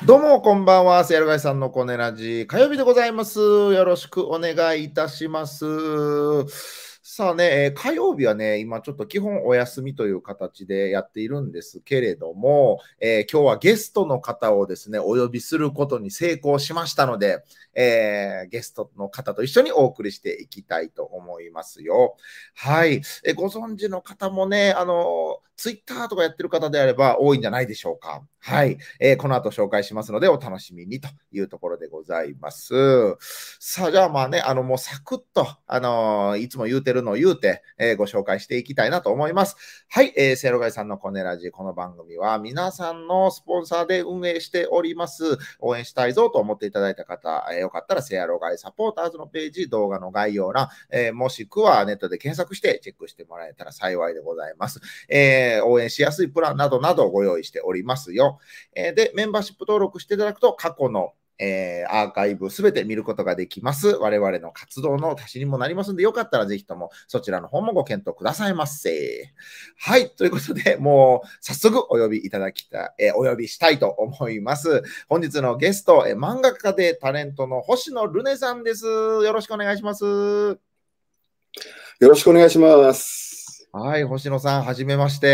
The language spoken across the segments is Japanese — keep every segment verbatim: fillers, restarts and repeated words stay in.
どうもこんばんは、せやるがいさんのコネラジ火曜日でございます。よろしくお願いいたします。さあね、えー火曜日はね、今ちょっと基本お休みという形でやっているんですけれども、えー今日はゲストの方をですね、お呼びすることに成功しましたので、えーゲストの方と一緒にお送りしていきたいと思いますよ。はい。えーご存知の方もね、あの、ツイッターとかやってる方であれば多いんじゃないでしょうか。はい。えーこの後紹介しますので、お楽しみにというところでございます。さあ、じゃあまあね、あの、もうサクッと、あのーいつも言うてるのを言うて、えーご紹介していきたいなと思います。はい。えー、せいろがいさんのコネラジ、この番組は皆さんのスポンサーで運営しております。応援したいぞと思っていただいた方、えーよかったらせやろがいサポーターズのページ、動画の概要欄、えーもしくはネットで検索してチェックしてもらえたら幸いでございます。えー応援しやすいプランなどなどをご用意しておりますよ。えーで、メンバーシップ登録していただくと、過去の、えーアーカイブすべて見ることができます。我々の活動の足しにもなりますので、よかったらぜひともそちらの方もご検討くださいませ。はい、ということで、もう早速お呼びいただきたい、えーお呼びしたいと思います。本日のゲスト、えー漫画家でタレントの星野ルネさんです。よろしくお願いします。 よろしくお願いします。 はい、星野さん、はじめまして。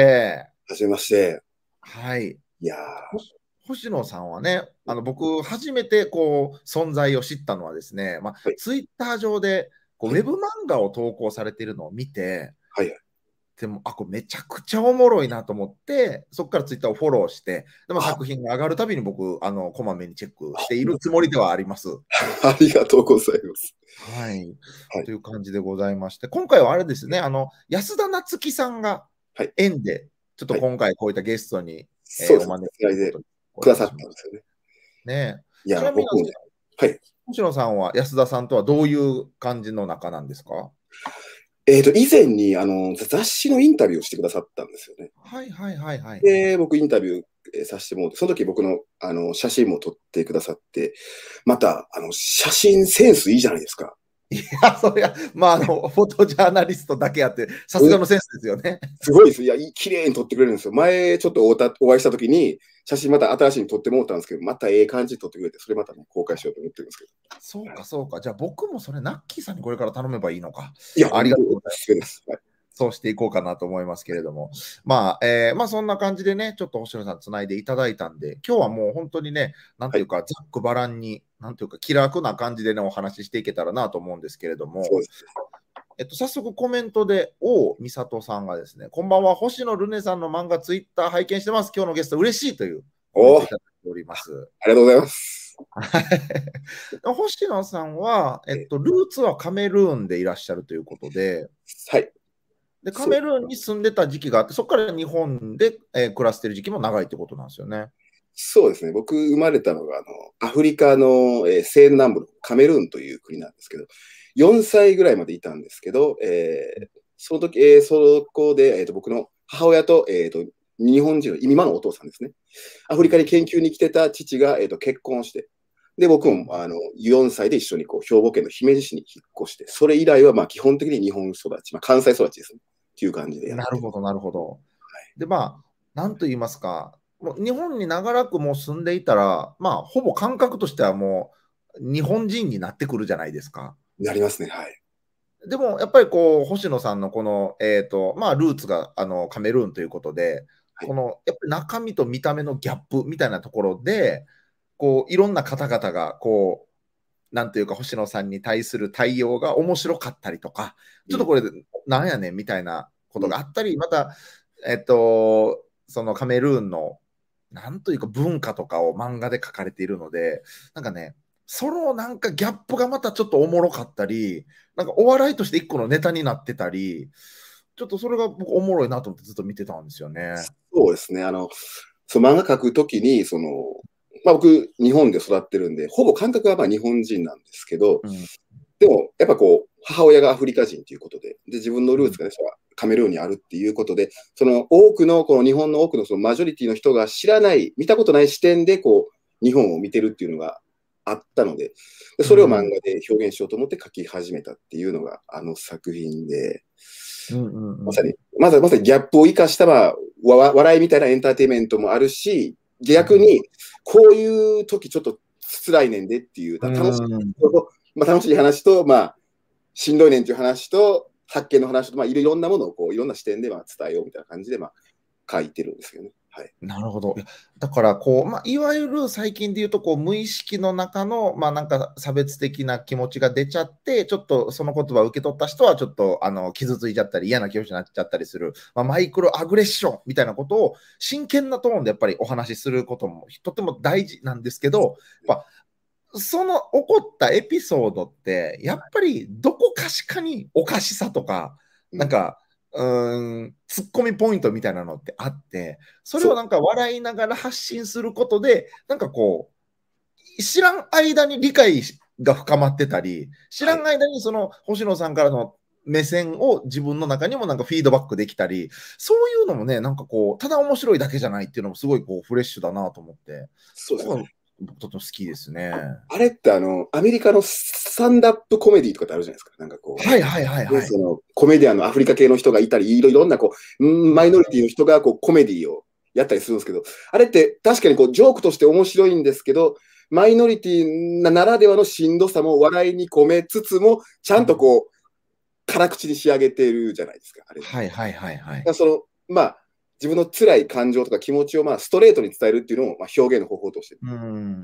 はじめまして。 はい。 いや星星野さんはね、あの僕、初めてこう存在を知ったのはですね、まあ、 はい、 ツイッター上でこうウはい、 ェブ漫画を投稿されているのを見て、 はい、 でも、あ、これめちゃくちゃおもろいなと思って、そこからツイッターをフォローして、でもあ、 作品が上がるたびに僕、あのこまめにチェックしているつもりではあります。 ありがとうございます。 はい。 はい、 という感じでございまして、今回はあれですね、あの安田なつきさんがはい、 縁で、ちょっとはい。 今回こういったゲストに、えーおそうですね。 招きつないでということでおくださっ願いします。 たんですよね。 ねえ。ちいや、 なみに、 僕もね、はい。 星野さんは安田さんとはどういう感じの仲なんですか？ えっと、以前に、あの、雑誌のインタビューをしてくださったんですよね。 はいはいはいはい。 で、僕インタビューえーさせてもらって、その時僕の、あの、写真も撮ってくださって、また、あの、写真センスいいじゃないですか。 いや、そりゃ、まあ、あの、フォトジャーナリストだけあって、さすがのセンスですよね。 すごいです。いや、いい綺麗に撮ってくれるんですよ。前、ちょっとおたお会いしたときに、写真また新しいに撮ってもらったんですけど、またええ感じに撮ってくれて、それまたね、公開しようと思ってるんですけど。 そうはい、 かそうか。じゃあ僕もそれ、ナッキーさんにこれから頼めばいいのか。 いや、本当におありがとうございます。 すすめです。はい。 そうしていこうかなと思いますけれども。まあ、えーまあそんな感じでね、ちょっと星野さんつないでいただいたんで、今日はもう本当にね、なんはい。 ていうか、ざっくばらんに、なんていうか、気楽な感じでね、お話ししていけたらなと思うんですけれども、 そうです。 えっと、早速コメントで、王美里さんがですね、こんばんは、星野ルネさんの漫画ツイッター拝見してます。今日のゲスト嬉しいというコメンおー、 トいただいております。 ありがとうございます。 星野さんは、えっえと、ルーツはカメルーンでいらっしゃるということで、 はい。 で、カそう。 メルーンに住んでた時期があって、そこから日本で、えー暮らしてる時期も長いってことなんですよね。 そうですね。僕、生まれたのが、あの、アフリカの、えー西南部のカメルーンという国なんですけど、よんさいぐらいまでいたんですけど、えーその時、えーそこで、えーと、僕の母親と、えーと、日本人の、今のお父さんですね。アフリカに研究に来てた父が、えーと、結婚して、で、僕もあのよんさいで一緒にこう兵庫県の姫路市に引っ越して、それ以来はまあ基本的に日本育ち、まあ、関西育ちですね。っていう感じでやってる。 なるほど、なるほど。で、まあ、なんと言いますか、もう日本に長らくもう住んでいたら、まあ、ほぼ感覚としてはもう日本人になってくるじゃないですか。 なりますね。はい。 でも、やっぱりこう、星野さんのこの、えっと、まあ、ルーツがあのカメルーンということで、 はい。 この、やっぱり中身と見た目のギャップみたいなところで、こう、いろんな方々が、こう、なんていうか、星野さんに対する対応が面白かったりとか、ちょっとうん。 これ、なんやねんみたいなこうん。 とがあったり、また、えっと、そのカメルーンの、なんというか文化とかを漫画で書かれているので、なんかね、そのなんかギャップがまたちょっとおもろかったり、なんかお笑いとして一個のネタになってたり、ちょっとそれが僕おもろいなと思ってずっと見てたんですよね。 そうですね。あの、その漫画描くときに、その、まあ僕、日本で育ってるんで、ほぼ感覚はまあ日本人なんですけど、 うん。 でも、やっぱこう、母親がアフリカ人ということで、で、自分のうん。 ルーツがね、それはカメルーンにあるっていうことで、その多くの、この日本の多くのそのマジョリティの人が知らない、見たことない視点で、こう、日本を見てるっていうのがあったので、でそれを漫画うん。 で表現しようと思って書き始めたっていうのが、あの作品で、 うんうんうん。 まさに、まずまさにギャップを生かした、まあ、わ笑いみたいなエンターテインメントもあるし、 逆に、こういう時ちょっと辛いねんでっていう、楽しい、まあ、楽しい話と、まあ、しんどいねんっていう話と、発見の話と、まあ、いろんなものをこういろんな視点でまあ伝えようみたいな感じでまあ書いてるんですけどね。はい、 なるほど。だからこう、まあ、いわゆる最近で言うとこう無意識の中の、まあ、なんか差別的な気持ちが出ちゃって、ちょっとその言葉を受け取った人はちょっとあの傷ついちゃったり嫌な気持ちになっちゃったりする、まあ、マイクロアグレッションみたいなことを真剣なトーンでやっぱりお話しすることもとても大事なんですけど、やっぱその起こったエピソードってやっぱりどこかしかにおかしさとかなんか、うーん、ツッコミポイントみたいなのってあって、それをなんか笑いながら発信することで、なんかこう、知らん間に理解が深まってたり、知らん間にその星野さんからの目線を自分の中にもなんかフィードバックできたり、そういうのもね、なんかこう、ただ面白いだけじゃないっていうのもすごいこうフレッシュだなと思って、 そうですね。 僕とても好きですね。 あれってあの、アメリカのスタンダップコメディとかってあるじゃないですか。なんかこう。 はいはいはいはい。 そのコメディアンのアフリカ系の人がいたり、いろいろんなこう、マイノリティの人がこうコメディをやったりするんですけど、あれって確かにこうジョークとして面白いんですけど、マイノリティならではのしんどさも笑いに込めつつも、ちゃんとこう、辛口に仕上げてるじゃないですか。あれはいはいはいはい。 その、まあ、自分の辛い感情とか気持ちをまあストレートに伝えるっていうのもまあ表現の方法として、 うん、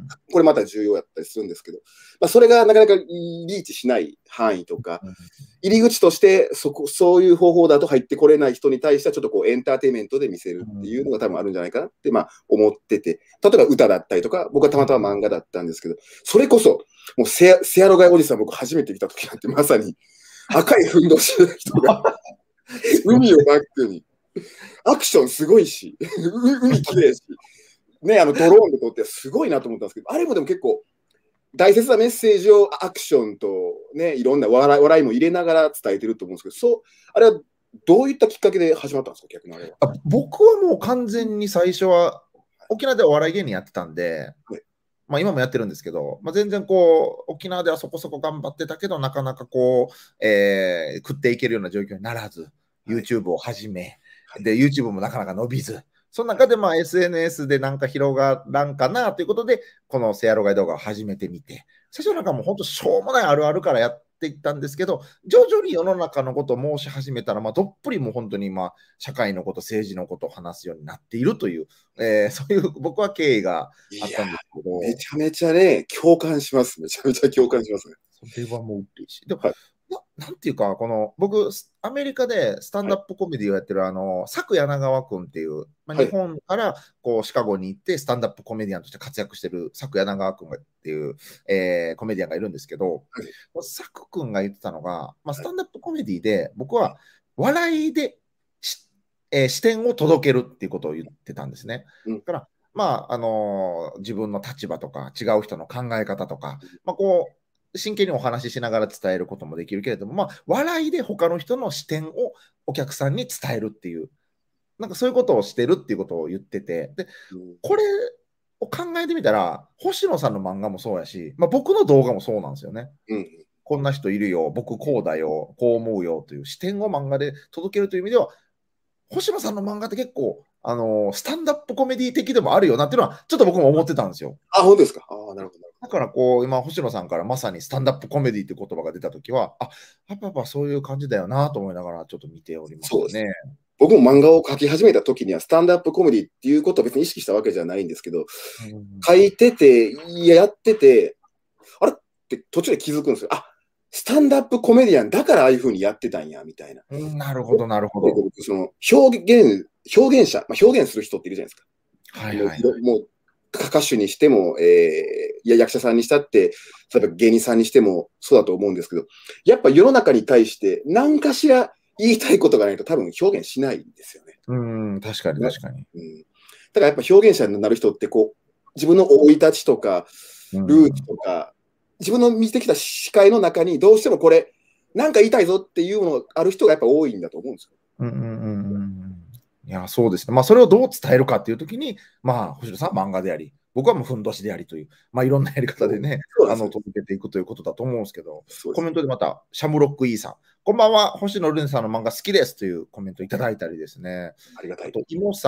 これまた重要やったりするんですけど、まあ、それがなかなかリーチしない範囲とか、入り口としてそこそういう方法だと入ってこれない人に対してはちょっとこうエンターテインメントで見せるっていうのが多分あるんじゃないかなってまあ思ってて、例えば歌だったりとか、僕はたまたま漫画だったんですけど、それこそもうセアセアロガイおじさん僕初めて見た時なんてまさに赤いふんどしの人が海をバックにアクションすごいし、海きれいし、ね、あのドローンで撮ってすごいなと思ったんですけど、あれもでも結構大切なメッセージをアクションと、ね、いろんな笑い笑いも入れながら伝えてると思うんですけど、そうあれはどういったきっかけで始まったんですか、逆にあれは。 あ僕はもう完全に最初は沖縄ではお笑い芸人やってたんで、はい、まあ、今もやってるんですけど、まあ、全然こう沖縄ではそこそこ頑張ってたけど、なかなかこう、えー、食っていけるような状況にならず、YouTube を始め、はい、で YouTube もなかなか伸びず、その中でまあ エスエヌエス でなんか広がらんかなということで、このセアロガイ動画を始めてみて、最初なんかもう本当しょうもないあるあるからやっていったんですけど、徐々に世の中のことを申し始めたら、まあ、どっぷりもう本当にまあ社会のこと、政治のことを話すようになっているという、えー、そういう僕は経緯があったんですけど。 めちゃめちゃね、共感します。めちゃめちゃ共感しますね。 それはもう嬉しい。でも、はい、ななんていうか、この僕、アメリカでスタンダップコメディをやってる、あの、佐久柳川君っていう、まあ、日本からこうシカゴに行ってスタンダップコメディアンとして活躍してる佐久柳川君っていう、えー、コメディアンがいるんですけど、はい、佐久君が言ってたのが、まあ、スタンダップコメディで僕は笑いで、えー、視点を届けるっていうことを言ってたんですね。うん、だからまああのー、自分の立場とか違う人の考え方とか、まあ、こう真剣にお話ししながら伝えることもできるけれども、まあ、笑いで他の人の視点をお客さんに伝えるっていう、なんかそういうことをしてるっていうことを言ってて、で、これを考えてみたら、星野さんの漫画もそうやし、まあ、僕の動画もそうなんですよね。うん、こんな人いるよ、僕こうだよ、こう思うよという視点を漫画で届けるという意味では、星野さんの漫画って結構、あのー、スタンダップコメディ的でもあるよなっていうのは、ちょっと僕も思ってたんですよ。 あ、本当ですか。あ、なるほど。 だからこう、今、星野さんからまさにスタンダップコメディって言葉が出たときは、あ、やっぱやっぱそういう感じだよなと思いながら、ちょっと見ておりますね。そうですね。 僕も漫画を描き始めた時には、スタンダップコメディっていうことを別に意識したわけじゃないんですけど、うん、書いてて、いや、やってて、あれって途中で気づくんですよ。あ、スタンダップコメディアンだからああいう風にやってたんや、みたいな。 うん、なるほど、なるほど。 その表現、表現者、まあ、表現する人っているじゃないですか。 はいはい、はい。 もう歌手にしても、えー、いや役者さんにしたって、例えば芸人さんにしてもそうだと思うんですけど、やっぱ世の中に対して何かしら言いたいことがないと多分表現しないんですよね。 うん、確かに確かに。 うん、だからやっぱ表現者になる人ってこう、自分の生い立ちとか、ルーツとか、うん、自分の見てきた視界の中にどうしてもこれ、なんか言いたいぞっていうのがある人がやっぱ多いんだと思うんですよ。 うんうんうんうん。いや、そうですね。まあ、それをどう伝えるかっていうときに、まあ、星野さんは漫画であり、僕はもうふんどしでありという、まあ、いろんなやり方でね、あの、届けていくということだと思うんですけど、コメントでまた、シャムロック E さん、こんばんは、星野ルネさんの漫画好きですというコメントいただいたりですね。 ありがたい。 あと、イモさん、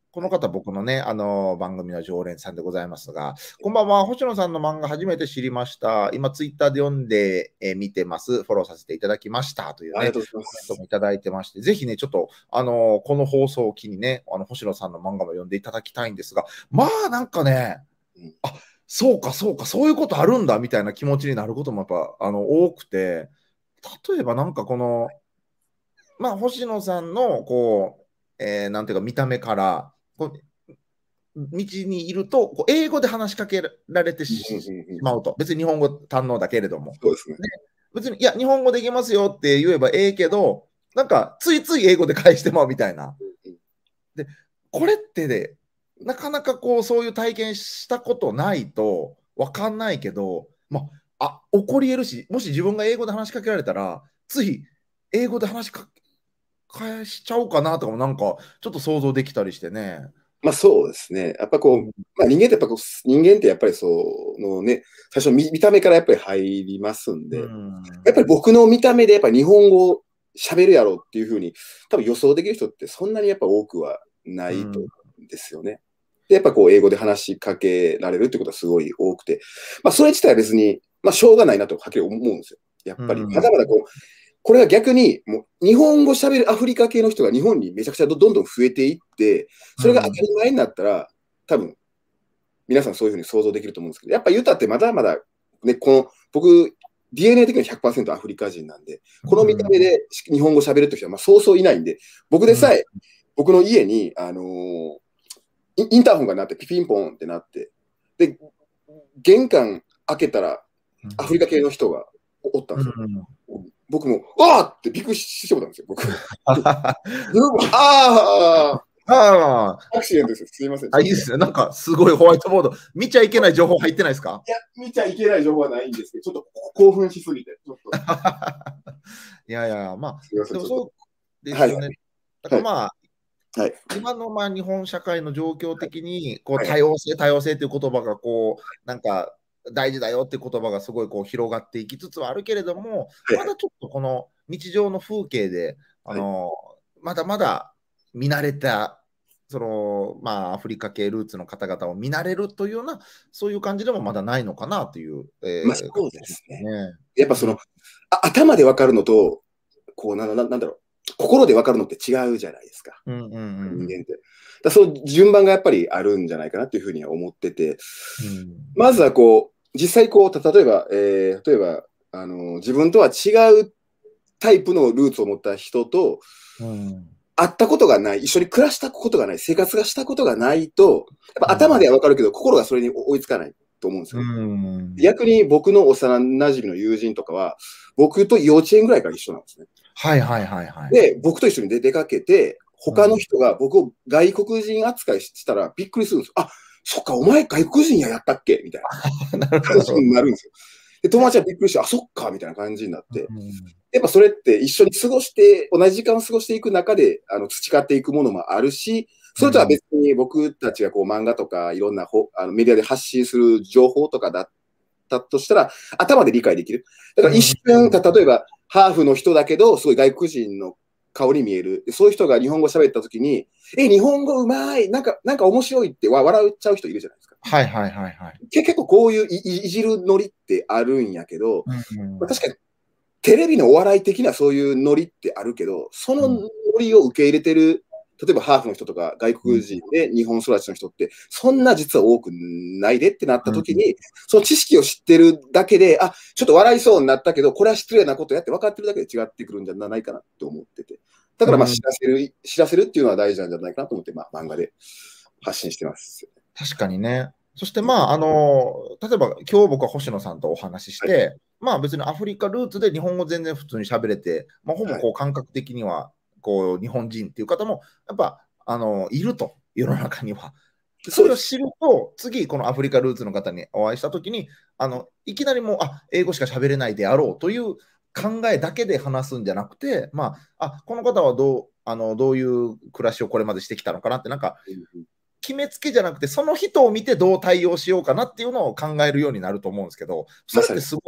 この方、僕のね、あの番組の常連さんでございますが、こんばんは、星野さんの漫画初めて知りました。今、ツイッターで読んで、えー見てます。フォローさせていただきましたというね、 ありがとうございまコメントもす。 いただいてまして、ぜひね、ちょっと、あのーこの放送を機にね、あの星野さんの漫画も読んでいただきたいんですが、まあ、なんかね、 うんあ、そうか、そうか、そういうことあるんだみたいな気持ちになることもやっぱあの多くて、例えばなんかこの、まあ、星野さんのこう、えーなんていうか見た目からこう道にいるとこう英語で話しかけられてうんうんしうんうんまうと、別に日本語堪能だけれども、 そうですね。 で別にいや日本語できますよって言えばええけど、なんかついつい英語で返してまうみたいな。 うんでこれってね、なかなかこうそういう体験したことないと分かんないけど、まあ、あ起こり得るし、もし自分が英語で話しかけられたらつい英語で話しかけ返しちゃおうかなとかもなんかちょっと想像できたりしてね。 まあそうですね。やっぱこう、 うんまあ人間ってやっぱこう、人間ってやっぱりそのね、最初見見た目からやっぱり入りますんうで、 んやっぱり僕の見た目でやっぱり日本語を喋るやろうっていうふうに、多分予想できる人ってそんなにやっぱ多くはないと思うんですよね。で、やっぱこう英語で話しかけられるってことはすごい多くて、まあそれ自体は別に、まあしょうがないなとはっきり思うんですよ。やっぱり、 うんまだまだこう、これが逆に、もう日本語喋るアフリカ系の人が日本にめちゃくちゃどどんどん増えていって、それが当たり前になったら、多分、皆さんそういうふうに想像できると思うんですけど、やっぱユタってまだまだ、ね、この、僕、ディーエヌエー 的には ひゃくパーセント アフリカ人なんで、この見た目で日本語喋るときは、まあ、そうそういないんで、僕でさえ、僕の家に、あのーイインターホンが鳴って、ピピンポンってなって、で、玄関開けたら、アフリカ系の人がおおったんですよ。僕も、わーってびっくりしてもたんですよ、僕。あああアクシデントですよ。すいません。 あ、いいですね。なんかすごいホワイトボード。見ちゃいけない情報入ってないですか？ いや、見ちゃいけない情報はないんですけど、ちょっと興奮しすぎて、ちょっと。 いやいや、まあ、 すいません、 でもちょっと。 そうですよね。 はいだからまあ、 はい。 今のまあ日本社会の状況的にこうはい多様性、多様性という言葉がこうなんか大事だよっていう言葉がすごいこう広がっていきつつはあるけれども、 はいまだちょっとこの日常の風景で、あのまだまだ見慣れたそのまあアフリカ系ルーツの方々を見慣れるというようなそういう感じでもまだないのかなという、えーまあ、そうですね。 ね。 やっぱその、あ頭で分かるのと、こうな、ななんだろう、心で分かるのって違うじゃないですか。 うんうんうん人間って。だそう順番がやっぱりあるんじゃないかなというふうには思ってて、 うんまずはこう、実際こう、た例えば、えー例えば、あの、自分とは違うタイプのルーツを持った人と、 うん会ったことがない、一緒に暮らしたことがない、生活がしたことがないと、やっぱ頭ではわかるけど、心がそれに追いつかないと思うんですよ。 うん逆に僕の幼馴染の友人とかは、僕と幼稚園ぐらいから一緒なんですね。 はいはいはいはい。 で、僕と一緒に出出かけて、他の人が僕を外国人扱いしたらびっくりするんですよ。あ、そっか、お前外国人ややったっけみたいななるほ感じど。 になるんですよ。で、友達はびっくりして、あ、そっか、みたいな感じになって。 うんやっぱそれって一緒に過ごして、同じ時間を過ごしていく中で、あの、培っていくものもあるし、それとは別に僕たちがこう漫画とかいろんなほあのメディアで発信する情報とかだったとしたら、頭で理解できる。だから一瞬、例えば、ハーフの人だけど、すごい外国人の顔に見える。そういう人が日本語喋った時に、え、日本語うまい、なんか、なんか面白いってわ笑っちゃう人いるじゃないですか。 はいはいはいはい。 け結構こういういいいじるノリってあるんやけど、 うんまあ、確かにテレビのお笑い的なそういうノリってあるけど、そのノリを受け入れてる、例えばハーフの人とか外国人で日本育ちの人って、そんな実は多くないでってなった時に、その知識を知ってるだけで、あ、ちょっと笑いそうになったけど、これは失礼なことやって分かってるだけで違ってくるんじゃないかなって思ってて。だからまあ知らせる、知らせるっていうのは大事なんじゃないかなと思って、まあ漫画で発信してます。 確かにね。そしてまあ、あの、例えば今日僕は星野さんとお話しして、まあ別にアフリカルーツで日本語全然普通に喋れて、まあほぼこう感覚的にはこう日本人っていう方もやっぱあのいると、世の中には。でそれを知ると、次このアフリカルーツの方にお会いしたときに、あのいきなりもう、あ、英語しか喋れないであろうという考えだけで話すんじゃなくて、まあ、あ、この方はどう、あのどういう暮らしをこれまでしてきたのかなって、なんか、決めつけじゃなくて、その人を見てどう対応しようかなっていうのを考えるようになると思うんですけど、それってすごい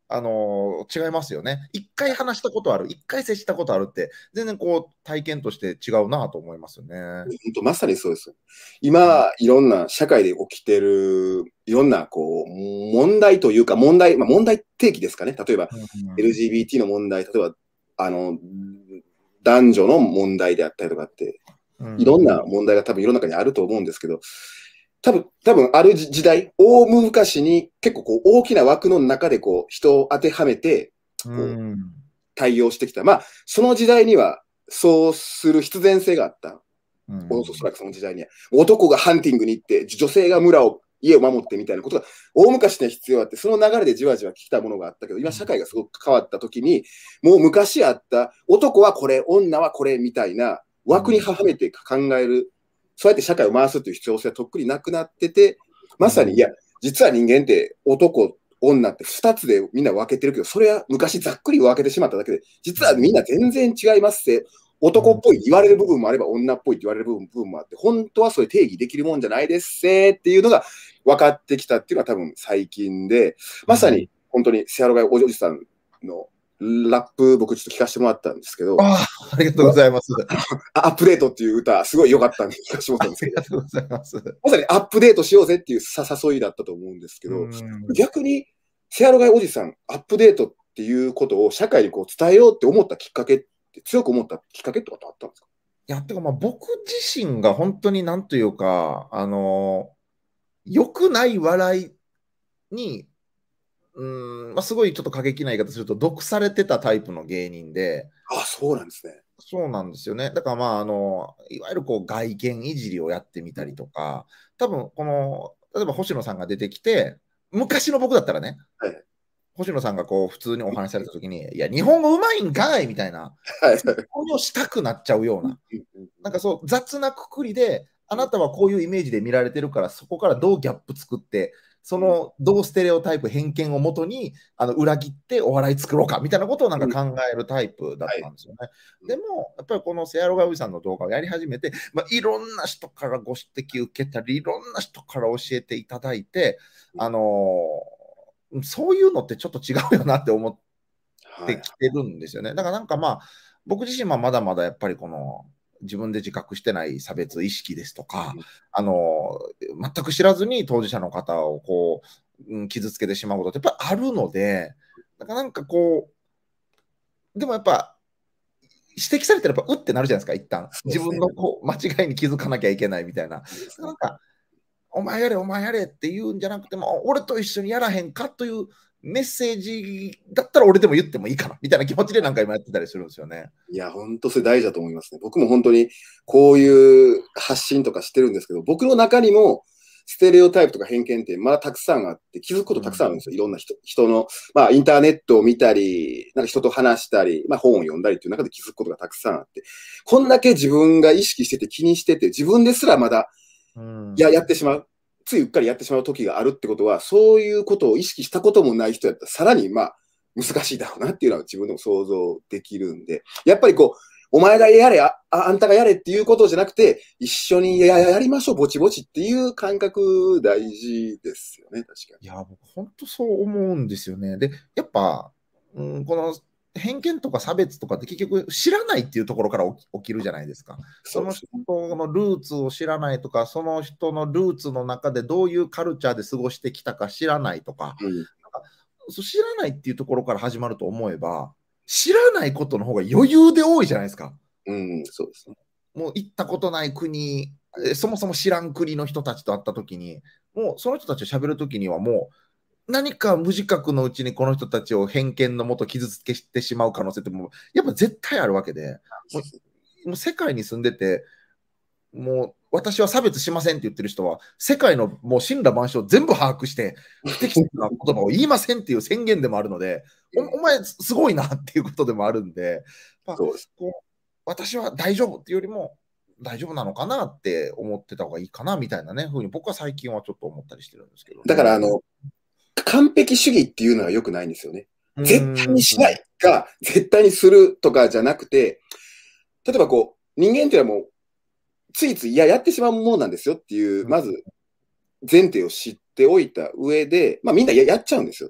あのー違いますよね。一回話したことある、一回接したことあるって、全然こう体験として違うなと思いますよね。 本当まさにそうですよ。 うん、 今、いろんな社会で起きてる、いろんなこう問題というか、問題、まあ、問題提起ですかね。例えば、 うん、 エルジービーティー の問題、例えば、あの、男女の問題であったりとかって、 うん、 いろんな問題が多分世の中にあると思うんですけど、多分、多分ある時代、大昔に結構こう大きな枠の中でこう人を当てはめて、 うこうん、 対応してきた。まあ、その時代にはそうする必然性があった。おそらくその時代には。男がハンティングに行って、女性が村を、家を守ってみたいなことが大昔には必要あって、その流れでじわじわ来たものがあったけど、今社会がすごく変わった時に、もう昔あった男はこれ、女はこれみたいな枠にはめて考える、そうやって社会を回すという必要性はとっくになくなってて、まさに、いや、実は人間って男、女ってふたつでみんな分けてるけど、それは昔ざっくり分けてしまっただけで、実はみんな全然違いますって、男っぽい言われる部分もあれば女っぽいって言われる部分もあって、本当はそれ定義できるもんじゃないですせっていうのが分かってきたっていうのは多分最近で、まさに本当にセアロガイおじさんのラップ僕ちょっと聞かせてもらったんですけど、 ああ、ありがとうございます。 アップデートっていう歌すごい良かったんで聞かせてもらったんですけど、 ありがとうございます。 まさにアップデートしようぜっていう誘いだったと思うんですけど、逆にセアロガイおじさんアップデートっていうことを社会にこう伝えようって思ったきっかけ強く思ったきっかけとかってあったんですか？ いや、てかまあ僕自身が本当になんというか、あの良くない笑いに、うーん、まあ、すごいちょっと過激な言い方すると、毒されてたタイプの芸人で、 あ、そうなんですね。 そうなんですよね。だからまあ、あの、いわゆるこう外見いじりをやってみたりとか、多分この、例えば星野さんが出てきて、昔の僕だったらね、 はい。 星野さんがこう普通にお話しされたときに、いや、日本語うまいんかいみたいな、 はい。 ツッコミをしたくなっちゃうような、なんかそう雑なくくりで、あなたはこういうイメージで見られてるから、そこからどうギャップ作って、そのどうステレオタイプ、偏見をもとにあの裏切ってお笑い作ろうかみたいなことをなんか考えるタイプだったんですよね。でも、やっぱりこのセアロガウイさんの動画をやり始めて、まあ、いろんな人からご指摘受けたり、いろんな人から教えていただいて、あのーそういうのってちょっと違うよなって思ってきてるんですよね。だからなんかまあ、僕自身はまだまだやっぱりこの、自分で自覚してない差別意識ですとか、あの、全く知らずに当事者の方をこう、うん、傷つけてしまうことってやっぱりあるので、だからなんかこう、でもやっぱ、指摘されたらやっぱうってなるじゃないですか、一旦。自分のこう間違いに気づかなきゃいけないみたいな。なんか、お前やれ、お前やれって言うんじゃなくても、俺と一緒にやらへんかというメッセージだったら俺でも言ってもいいかなみたいな気持ちで何回もやってたりするんですよね。 いや、本当それ大事だと思いますね。僕も本当にこういう発信とかしてるんですけど、僕の中にもステレオタイプとか偏見ってまだたくさんあって、気づくことたくさんあるんですよ。いろんな人、人の、まあインターネットを見たり、なんか人と話したり、まあ本を読んだりっていう中で気づくことがたくさんあって、こんだけ自分が意識してて気にしてて、自分ですらまだ、いや、やってしまう。ついうっかりやってしまう時があるってことは、そういうことを意識したこともない人やったら、さらにまあ、難しいだろうなっていうのは自分でも想像できるんで、やっぱりこう、お前がやれあ、あんたがやれっていうことじゃなくて、一緒にややりましょう、ぼちぼちっていう感覚大事ですよね、確かに。 いや、僕、本当そう思うんですよね。で、やっぱ、うん、この偏見とか差別とかって結局知らないっていうところから起き起きるじゃないですか。その人のルーツを知らないとか、その人のルーツの中でどういうカルチャーで過ごしてきたか知らないとか、 うん、 なんかそう知らないっていうところから始まると思えば、知らないことの方が余裕で多いじゃないですか。 うん、そうですね。 もう行ったことない国、そもそも知らん国の人たちと会ったときに、もうその人たちと喋るときにはもう何か無自覚のうちにこの人たちを偏見のもと傷つけてしまう可能性ってもうやっぱ絶対あるわけで、もうもう世界に住んでて、もう私は差別しませんって言ってる人は、世界のもう神羅万象全部把握して、不適切な言葉を言いませんっていう宣言でもあるので、おお前すごいなっていうことでもあるんで、まあ、 そうです。 こう私は大丈夫っていうよりも、大丈夫なのかなって思ってた方がいいかなみたいなね、ふうに僕は最近はちょっと思ったりしてるんですけどね。 だから、あの、完璧主義っていうのは良くないんですよね。絶対にしないか、絶対にするとかじゃなくて、例えばこう、人間っていうのはもう、ついつい、いや、やってしまうものなんですよっていう、まず前提を知っておいた上で、まあみんな や, やっちゃうんですよ。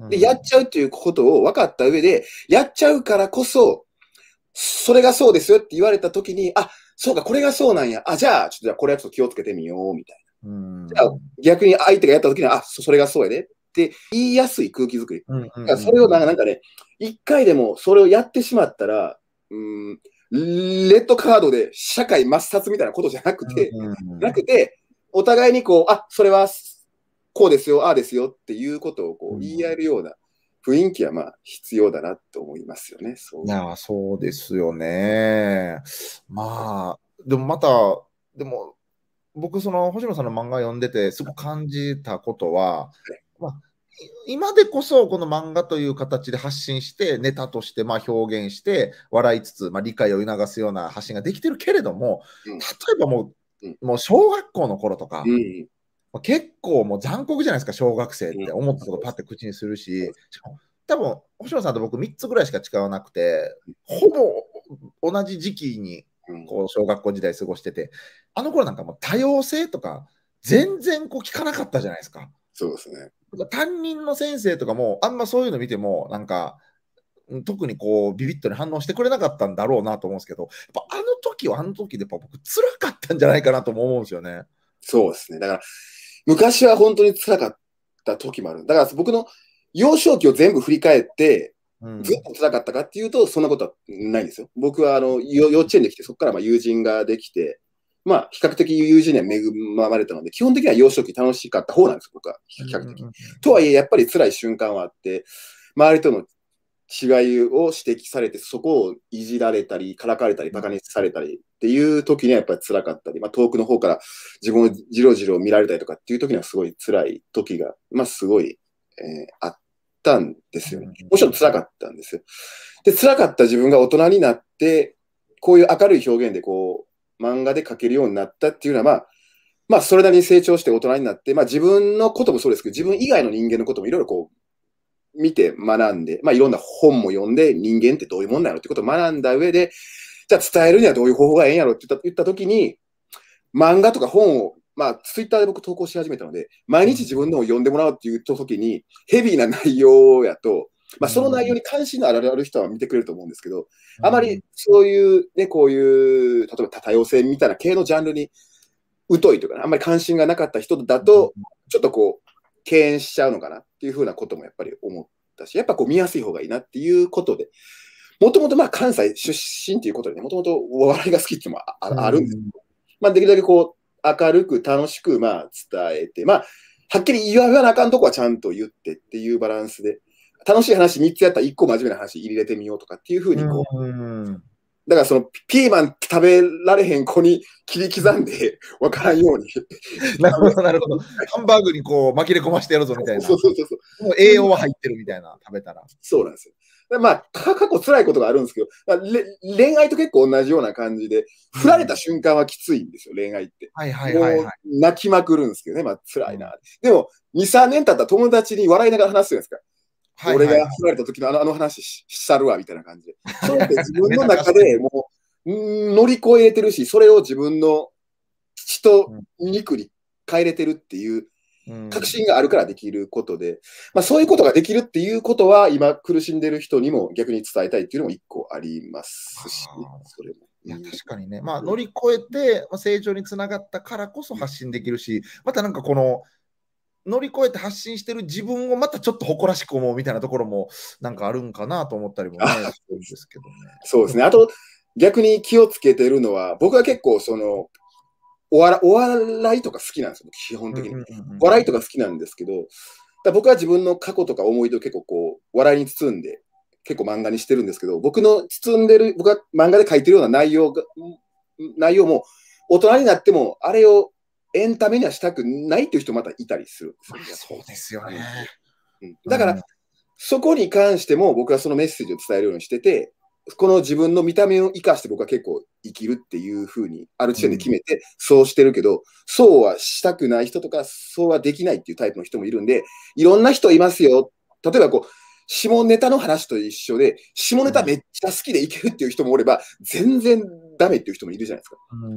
で、やっちゃうっていうことを分かった上で、やっちゃうからこそ、それがそうですよって言われたときに、あ、そうか、これがそうなんや。あ、じゃあ、ちょっとじゃあこれはちょっと気をつけてみよう、みたいな。うん、じゃあ、逆に相手がやったときには、あ、それがそうやでって言いやすい空気づくり。だからそれをなんかね、一回でもそれをやってしまったら、うん、レッドカードで社会抹殺みたいなことじゃなくて、なくて、お互いにこう、あ、それはこうですよ、ああですよっていうことをこう言い合えるような雰囲気はまあ必要だなと思いますよね。 そういや、そうですよね。まあ、でもまた、でも、僕、その星野さんの漫画読んでて、すごく感じたことは、まあ、今でこそこの漫画という形で発信して、ネタとしてまあ表現して、笑いつつ、まあ、理解を促すような発信ができてるけれども、例えばもう、もう小学校の頃とか、うん結構もう残酷じゃないですか、小学生って思ったことパッて口にするし、多分星野さんと僕みっつぐらいしか違わなくて、ほぼ同じ時期にこう小学校時代過ごしてて、あの頃なんかもう多様性とか全然こう聞かなかったじゃないですか。 そうですね。 担任の先生とかもあんまそういうの見てもなんか特にこうビビッとに反応してくれなかったんだろうなと思うんですけど、やっぱあの時はあの時でやっぱ僕辛かったんじゃないかなとも思うんですよね。 そうですね。だから昔は本当に辛かった時もある。だから僕の幼少期を全部振り返って、ずっと辛かったかっていうと、そんなことはないんですよ。僕はあの幼稚園で来て、そこからまあ友人ができて、まあ比較的友人には恵まれたので、基本的には幼少期楽しかった方なんですよ、僕は。比較的。とはいえ、やっぱり辛い瞬間はあって、周りとの違いを指摘されて、そこをいじられたり、からかれたり、バカにされたりっていう時にはやっぱり辛かったり、まあ、遠くの方から自分をじろじろ見られたりとかっていう時にはすごい辛い時が、まあすごい、えー、あったんですよね。もちろん辛かったんですよ。で、辛かった自分が大人になって、こういう明るい表現でこう、漫画で描けるようになったっていうのは、まあ、まあそれなりに成長して大人になって、まあ自分のこともそうですけど、自分以外の人間のこともいろいろこう、見て学んで、まあ、いろんな本も読んで、人間ってどういうもんなのってことを学んだ上で、じゃあ伝えるにはどういう方法がええんやろって言った言ったときに、漫画とか本を、まあ、ツイッターで僕投稿し始めたので、毎日自分のを読んでもらうっていうときに、ヘビーな内容やと、まあ、その内容に関心のある人は見てくれると思うんですけど、あまりそういう、ね、こういう、例えば多様性みたいな系のジャンルに疎いというか、ね、あんまり関心がなかった人だと、ちょっとこう、敬遠しちゃうのかなっていうふうなこともやっぱり思ったし、やっぱこう見やすい方がいいなっていうことで、もともとまあ関西出身ということでね、もともとお笑いが好きっていうのも あ, あるんですけど、まあできるだけこう明るく楽しくまあ伝えて、まあはっきり言わなあかんとこはちゃんと言ってっていうバランスで、楽しい話みっつやったらいっこ真面目な話入れてみようとかっていうふうにこう、うんだからそのピーマン食べられへん子に切り刻んで分からんように。 なるほど、なるほど。ハンバーグにこう紛れ込ましてやるぞみたいな。 そうそうそうそう。 もう栄養は入ってるみたいな、食べたら。 そうなんですよ。まあ、過去辛いことがあるんですけど、恋愛と結構同じような感じで、振られた瞬間はきついんですよ、恋愛って。 はいはいはい、はい。 泣きまくるんですけどね、まあ辛いな。うん、でも、に、さんねん経ったら友達に笑いながら話すじゃないですか。はいはいはい、俺が振られた時のあのあの話し去るわ、みたいな感じで。そうやって自分の中でもう、乗り越えれてるし、それを自分の血と肉に変えれてるっていう確信があるからできることで、まあ、そういうことができるっていうことは、今苦しんでる人にも逆に伝えたいっていうのも一個ありますし、ね、それも。 いや確かにね、まあ、乗り越えて成長につながったからこそ発信できるし、またなんかこの乗り越えて発信してる自分をまたちょっと誇らしく思うみたいなところもなんかあるんかなと思ったりもね、してるんですけどね。 そうですね。あと、逆に気をつけてるのは、僕は結構その、お笑お笑いとか好きなんですよ、基本的に。お笑いとか好きなんですけど、だ僕は自分の過去とか思い出を結構こう、笑いに包んで、結構漫画にしてるんですけど、僕の包んでる、僕が漫画で書いてるような内容が、内容も、大人になっても、あれをエンタメにはしたくないっていう人またいたりするんですよ。そうですよね。 うん、だから、うん、そこに関しても僕はそのメッセージを伝えるようにしてて、この自分の見た目を生かして僕は結構生きるっていうふうにある時点で決めてそうしてるけど、うん、そうはしたくない人とかそうはできないっていうタイプの人もいるんで、いろんな人いますよ。例えばこう下ネタの話と一緒で下ネタめっちゃ好きでいけるっていう人もおれば全然ダメっていう人もいるじゃないですか。うん、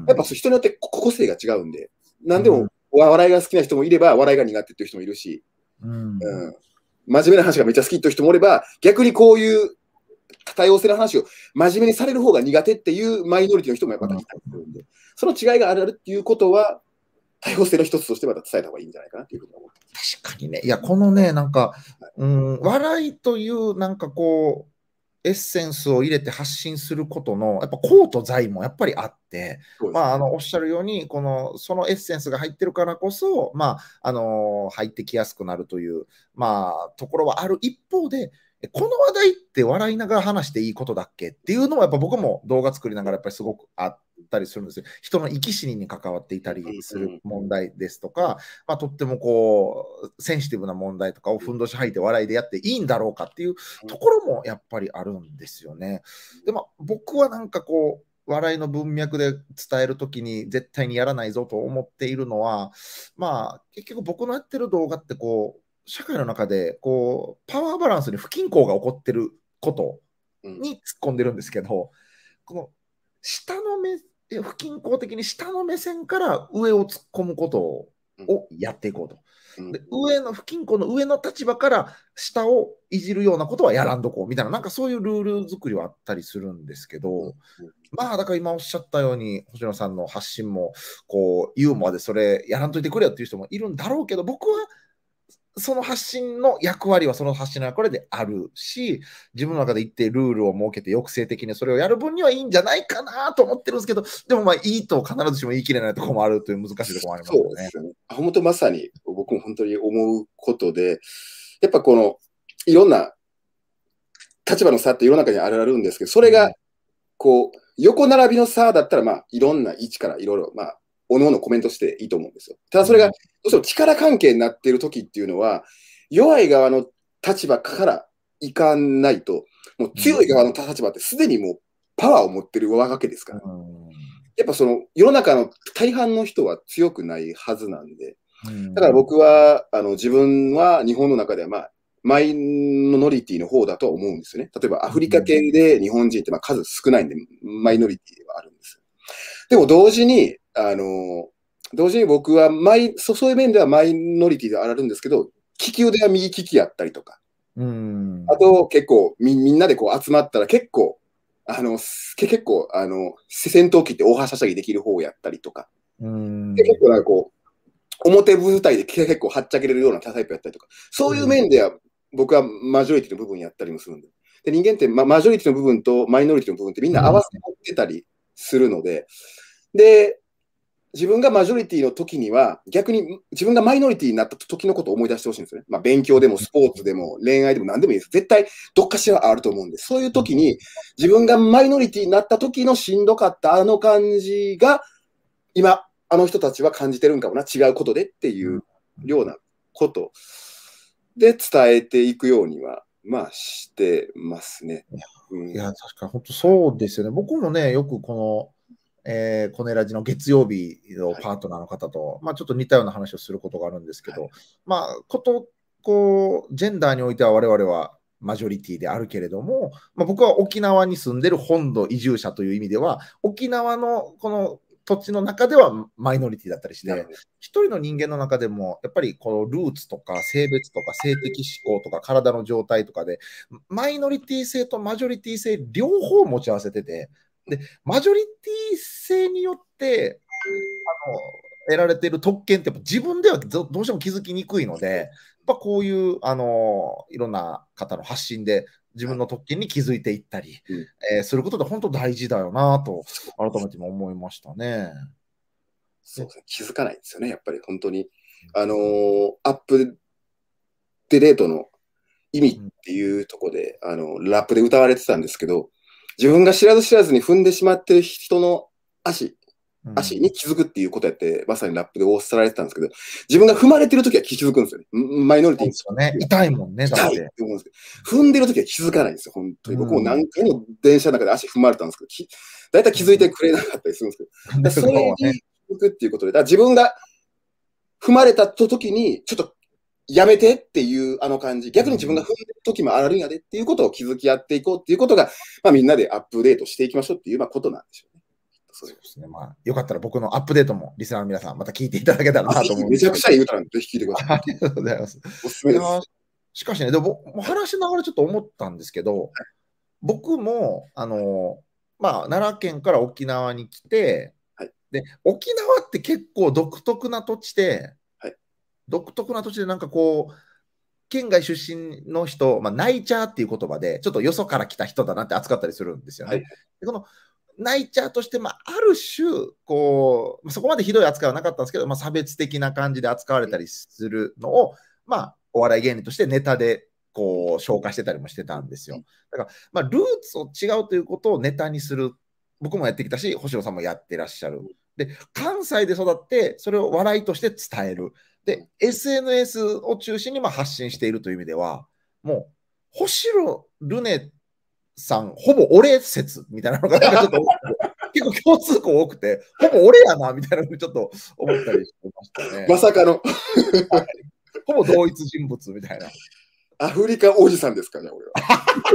やっぱ人によって個性が違うんで、何でも笑いが好きな人もいれば笑いが苦手っていう人もいるし、うんうん真面目な話がめっちゃ好きという人もおれば、逆にこういう多様性の話を真面目にされる方が苦手っていうマイノリティの人もまたいたりするんで、その違いがあるあるっていうことは、多様性の一つとしてまた伝えた方がいいんじゃないかなというふうに思ってます。 確かにね。いや、このね、なんか、うん、笑いという、なんかこう、エッセンスを入れて発信することの、やっぱ功と財もやっぱりあって、まあ、あのおっしゃるように、このそのエッセンスが入ってるからこそ、まあ、あの入ってきやすくなるという、まあ、ところはある一方で、この話題って笑いながら話していいことだっけっていうのは、やっぱ僕も動画作りながらやっぱりすごくあったりするんですよ。人の生き死にに関わっていたりする問題ですとか、まあ、とってもこうセンシティブな問題とかをふんどし履いて笑いでやっていいんだろうかっていうところもやっぱりあるんですよね。でも僕はなんかこう笑いの文脈で伝えるときに絶対にやらないぞと思っているのは、まあ結局僕のやってる動画ってこう社会の中でこうパワーバランスに不均衡が起こってることに突っ込んでるんですけど、この下の目不均衡的に下の目線から上を突っ込むことをやっていこうと。で上の不均衡の上の立場から下をいじるようなことはやらんどこうみたいな、なんかそういうルール作りはあったりするんですけど、まあだから今おっしゃったように星野さんの発信もこうユーモアでそれやらんといてくれよっていう人もいるんだろうけど、僕はその発信の役割はその発信の役割であるし、自分の中で一定ルールを設けて抑制的にそれをやる分にはいいんじゃないかなと思ってるんですけど、でもまあいいと必ずしも言い切れないところもあるという難しいところもありますよね。そうですよね。 本当まさに僕も本当に思うことで、やっぱこのいろんな立場の差って世の中にあるあるんですけど、それがこう横並びの差だったらまあいろんな位置からいろいろまあおのおのコメントしていいと思うんですよ。ただそれがどうしても力関係になっている時っていうのは、弱い側の立場からいかないと、もう強い側の立場ってすでにもうパワーを持ってるわけですから。やっぱその世の中の大半の人は強くないはずなんで。だから僕はあの自分は日本の中ではまあマイノリティの方だとは思うんですよね。例えばアフリカ系で日本人ってまあ数少ないんでマイノリティではあるんです。でも同時に、あの、同時に僕はマイ、そういう面ではマイノリティではあるんですけど、利き腕は右利きやったりとか、 うんあと結構みみんなでこう集まったら結構、あの、結構、あの、戦闘機って大はしゃぎできる方やったりとか、 うんで結構なんかこう、表舞台で結構はっちゃけれるようなタイプやったりとか、そういう面では僕はマジョリティの部分やったりもするんで。で人間って、ま、マジョリティの部分とマイノリティの部分ってみんな合わせてたりするので、で、自分がマジョリティの時には、逆に自分がマイノリティになった時のことを思い出してほしいんですよね。まあ、勉強でもスポーツでも恋愛でも何でもいいです。絶対どっかしらあると思うんです。そういう時に、自分がマイノリティになった時のしんどかったあの感じが、今、あの人たちは感じてるんかもな、違うことでっていうようなことで伝えていくようには、まあ、してますね。 うん、いや、確かに本当そうですよね。僕もね、よくこの、えー、コネラジの月曜日のパートナーの方と、はい、まあ、ちょっと似たような話をすることがあるんですけど、はい、まあ、こと、こう、ジェンダーにおいては我々はマジョリティであるけれども、まあ、僕は沖縄に住んでる本土移住者という意味では、沖縄のこの土地の中ではマイノリティだったりして、一人の人間の中でも、やっぱりこのルーツとか性別とか性的指向とか体の状態とかで、マイノリティ性とマジョリティ性両方持ち合わせてて、でマジョリティ性によってあの得られている特権ってやっぱ自分ではどうしても気づきにくいので、やっぱこういうあのいろんな方の発信で自分の特権に気づいていったり、うんえー、することで本当大事だよなと改めても思いましたね。 そうですね、気づかないですよね、やっぱり本当に。あのー、アップデートの意味っていうところで、あのラップで歌われてたんですけど、自分が知らず知らずに踏んでしまってる人の足、足に気づくっていうことやって、まさにラップでおっしゃられてたんですけど、自分が踏まれてるときは気づくんですよね。マイノリティに。 そうですよね。痛いもんね、 痛いって思うんですけど、踏んでるときは気づかないんですよ、本当に。僕も何回も電車の中で足踏まれたんですけど、だいたい気づいてくれなかったりするんですけど、それに気づくっていうことで、だから自分が踏まれた時に、ちょっとやめてっていうあの感じ、逆に自分が踏んでる時もあるんやでっていうことを気づき合っていこうっていうことが、まあ、みんなでアップデートしていきましょうっていう、まあ、ことなんでしょうね。 そうですね。まあ、よかったら僕のアップデートもリスナーの皆さんまた聞いていただけたらなと思うんです。めちゃくちゃいい歌なんで、ぜひ聞いてください。 ありがとうございます。 おすすめです。 しかしね、でも、もう話しながらちょっと思ったんですけど、僕も、あの、まあ、奈良県から沖縄に来て、 はい。 で、沖縄って結構独特な土地で、 はい。 独特な土地でなんかこう、県外出身の人、まあ、ナイチャーっていう言葉で、ちょっとよそから来た人だなって扱ったりするんですよはい。 ね。でこのナイチャーとして、まあ、ある種、こう、そこまでひどい扱いはなかったんですけど、まあ、差別的な感じで扱われたりするのを、まあ、お笑い芸人としてネタで、こう、消化してたりもしてたんですよ。だから、まあ、ルーツを違うということをネタにする。僕もやってきたし、星野さんもやってらっしゃる。で、関西で育って、それを笑いとして伝える。で、エスエヌエス を中心にまあ発信しているという意味では、もう、星野ルネさん、ほぼ俺説みたいなのが、なんかちょっと結構共通項多くて、ほぼ俺やなみたいなふうにちょっと思ったりしてましたね。 まさかのほぼ同一人物みたいな。 アフリカおじさんですかね、俺は。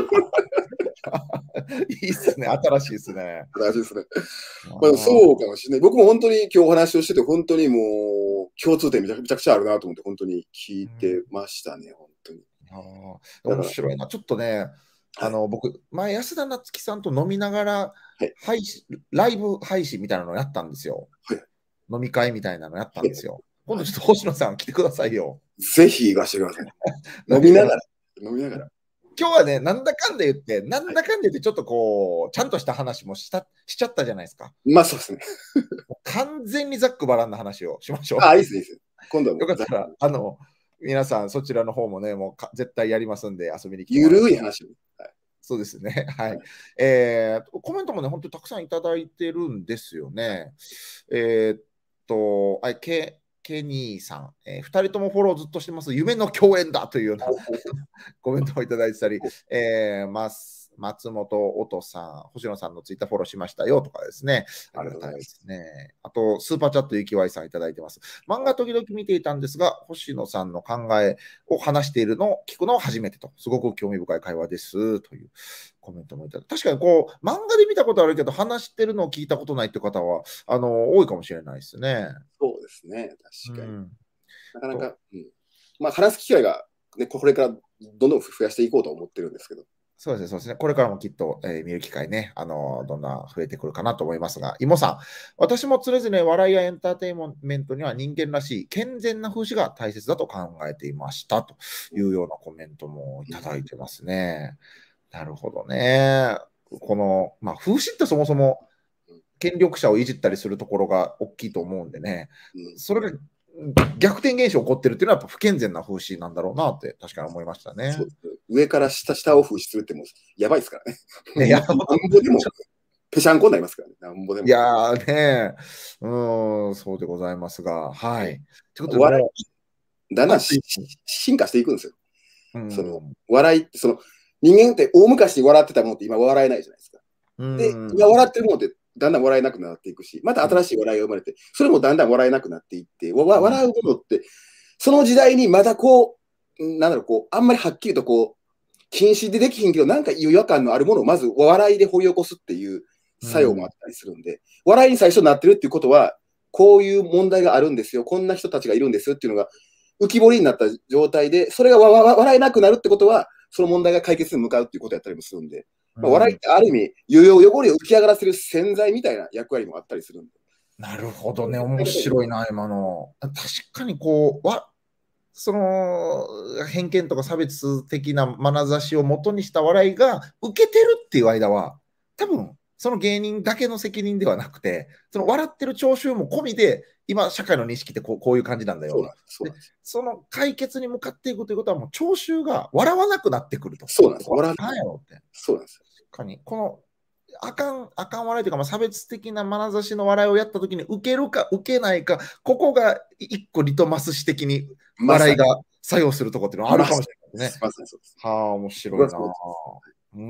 いいっすね、新しいっすね。 新しいですね。まあ、そうかもしれない。僕も本当に今日お話をしてて、本当にもう共通点めちゃめちゃくちゃあるなと思って、本当に聞いてましたね、本当に。 あ面白いな。ちょっとね、あの、はい、僕、前、安田なつきさんと飲みながら、配信、はい、ライブ配信みたいなのをやったんですよ。はい、飲み会みたいなのやったんですよ。はい、今度ちょっと星野さん来てくださいよ。 ぜひ行かせてください。飲みながら。飲みながら。 今日はね、なんだかんだ言って、なんだかんだ言って、ちょっとこう、ちゃんとした話もしたしちゃったじゃないですか。 まあそうですね。 完全にざっくばらんな話をしましょう。 あ、いいですね、いいですね。今度はよかったら、あの、皆さん、そちらの方もね、もうか絶対やりますんで、遊びに来て。 ゆるい話。 はい、そうですね。はい。はい、えー、コメントもね、本当にたくさんいただいてるんですよね。えー、っと、あケケニーさん、えー、ふたりともフォローずっとしてます。夢の共演だというようなコメントをいただいてたり、えー、ます。松本音さん、星野さんのツイッターフォローしましたよとかですね。ありがたいですね。あと、スーパーチャットゆきわいさんいただいてます。漫画時々見ていたんですが、星野さんの考えを話しているのを聞くのは初めてと、すごく興味深い会話ですというコメントもいただいて、確かにこう、漫画で見たことあるけど、話してるのを聞いたことないって方は、あの、多いかもしれないですね。 そうですね、確かに。うん、なかなか、 うん、 まあ、話す機会が、ね、これからどんどん増やしていこうと思ってるんですけど。 そうですね、そうですね。これからもきっと、えー、見る機会ね、あのー、どんどん増えてくるかなと思いますが、イモさん、私も常々笑いやエンターテインメントには人間らしい健全な風刺が大切だと考えていましたというようなコメントもいただいてますね。うん、なるほどね。この、まあ、風刺ってそもそも権力者をいじったりするところが大きいと思うんでね、それが逆転現象起こってるっていうのはやっぱ不健全な風刺なんだろうなって確かに思いましたね。 上から下、下を風刺するってもうやばいですからね。いや、なんぼでもぺしゃんこになりますからね。なんぼでも。 いやーね、うん、そうでございますが、はい。 ということで、笑いだんだん進化していくんですよ。うん、その笑いって、その人間って大昔笑ってたものって今笑えないじゃないですか。で、今笑ってるものってだんだん笑えなくなっていくし、また新しい笑いが生まれて、それもだんだん笑えなくなっていって、わ笑うものって、その時代にまだこう、なんだろう、こう、あんまりはっきりとこう、禁止でできひんけど、なんか違和感のあるものをまず笑いで掘り起こすっていう作用もあったりするんで、うん、笑いに最初になってるっていうことは、こういう問題があるんですよ、こんな人たちがいるんですよっていうのが浮き彫りになった状態で、それが笑えなくなるってことは、その問題が解決に向かうっていうことやったりもするんで、まあ、笑いってある意味、汚れを浮き上がらせる洗剤みたいな役割もあったりするんで。 なるほどね、面白いな、今の。確かにこう、わその偏見とか差別的な眼差しを元にした笑いが受けてるっていう間は、多分その芸人だけの責任ではなくて、その笑ってる聴衆も込みで、今、社会の認識ってこうこういう感じなんだよ。そ, でその解決に向かっていくということは、もう聴衆が笑わなくなってくると。 そうなんです。 笑わないやろって。 そうなんです。 確かに、このあかん、あかん笑いというか、まあ、差別的な眼差しの笑いをやったときに、受けるか受けないか、ここが一個リトマス紙的に笑いが作用するところっていうのはあるかもしれないですね。まさにそうです。はあ、面白いな。うん、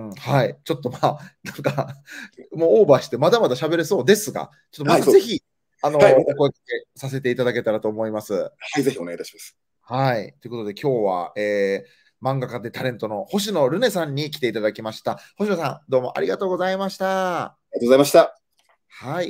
はい。ちょっとまあ、なんか、もうオーバーして、まだまだ喋れそうですが、ちょっとまずぜひ、はい、あの、はい、お声掛けさせていただけたらと思います。はい、ぜひお願いいたします。 はい。ということで、今日は、えー、漫画家でタレントの星野ルネさんに来ていただきました。星野さん、どうもありがとうございました。 ありがとうございました。 はい。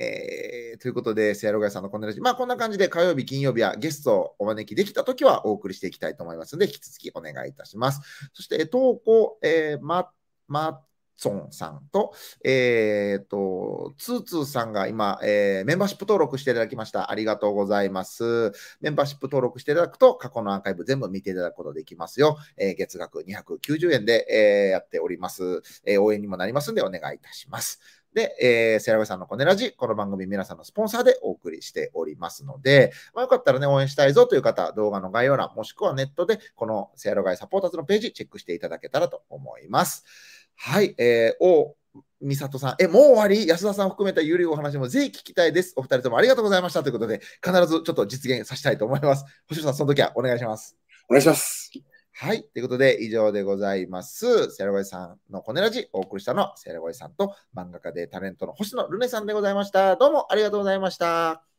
えー、ということで、せやろがやさんのこのラジオ、まあこんな感じで火曜日、金曜日はゲストをお招きできたときはお送りしていきたいと思いますので、引き続きお願いいたします。そして、投稿、えー、ま、ま、ソンさんと、えー、と、ツーツーさんが今、えー、メンバーシップ登録していただきました。ありがとうございます。メンバーシップ登録していただくと、過去のアーカイブ全部見ていただくことできますよ。えー、月額にひゃくきゅうじゅうえんで、えー、やっております、えー。応援にもなりますので、お願いいたします。で、えー、セラウェさんのコネラジ、この番組皆さんのスポンサーでお送りしておりますので、まあ、よかったらね、応援したいぞという方、動画の概要欄、もしくはネットで、このセアロガイサポーターズのページチェックしていただけたらと思います。はい、えー、お、みさとさん、え、もう終わり？安田さんを含めたゆるいお話もぜひ聞きたいです。お二人ともありがとうございましたということで、必ずちょっと実現させたいと思います。星野さん、その時はお願いします。 お願いします。 はい。ということで、以上でございます。セラゴイさんのコネラジ、お送りしたのは、セラゴイさんと漫画家でタレントの星野ルネさんでございました。どうもありがとうございました。